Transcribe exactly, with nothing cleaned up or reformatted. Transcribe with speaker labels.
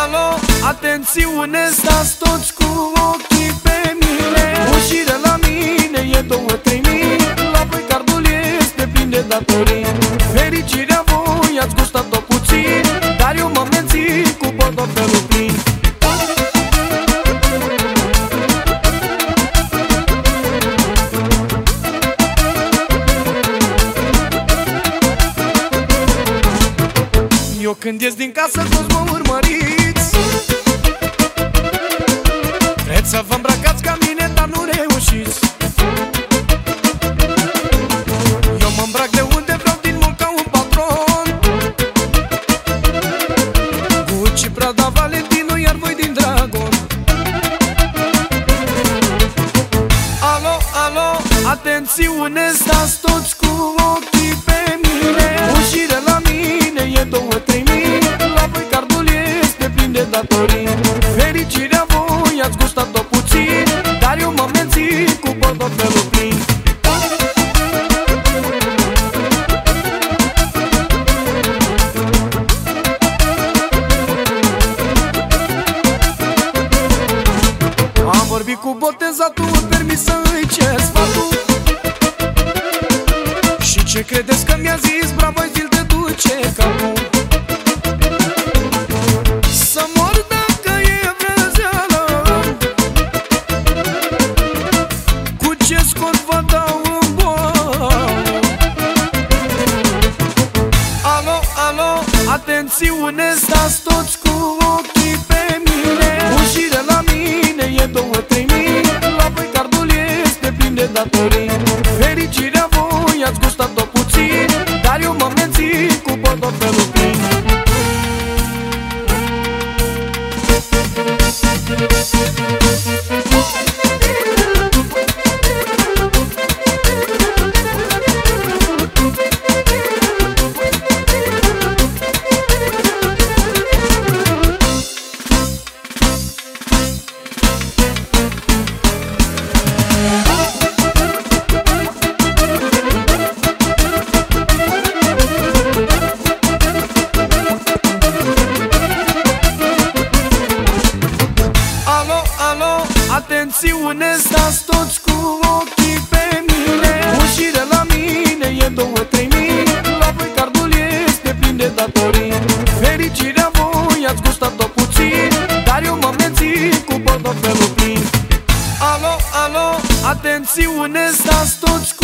Speaker 1: alo, atențiune, stați toți cu ochii pe mine. Ușire la mine e două, trei mii, la voi cardul este plin de datorii. Fericirea voi ați gustat-o puțin, dar eu m-am mențit cu portofelul plin. Eu când ies din casă toți mă urmăriți, vreți să vă îmbrăcați ca mine, dar nu reușiți. Eu mă îmbrac de unde vreau, din mult ca un patron, Gucci, Prada, Valentino, iar voi din Dragon. Alo, alo, atențiune, stați toți cu ochii pe mine. Ușire la mine e două, trei mii, la voi cardul este plin de datorii. Fericirea voi ați gustat-o puțin, dar eu m-am mențit cu portofelul plin. Am vorbit cu botezatul, îmi permis să îi cer sfatul. Și ce credeți că mi-a zis? Bravo, zil te duce capul. Să mor dacă e vrăzeală, cu ce scor vă dau în boală. Alo, alo, atențiune, stați toți cu ochii pe mine. Ușire la mine e două, trei mii, la voi cardul este plin de datorii. Fericirea voi ați gustat-o puțin, dar eu m-am mențit cu portofelul plin. Atențiune, stați toți cu ochii pe mine. Ușire la mine e două, trei mii, la voi cardul este plin de datorii. Fericirea voi ați gustat-o puțin, dar eu m-am mențit cu portofelul plin. Alo, alo, atențiune, stați toți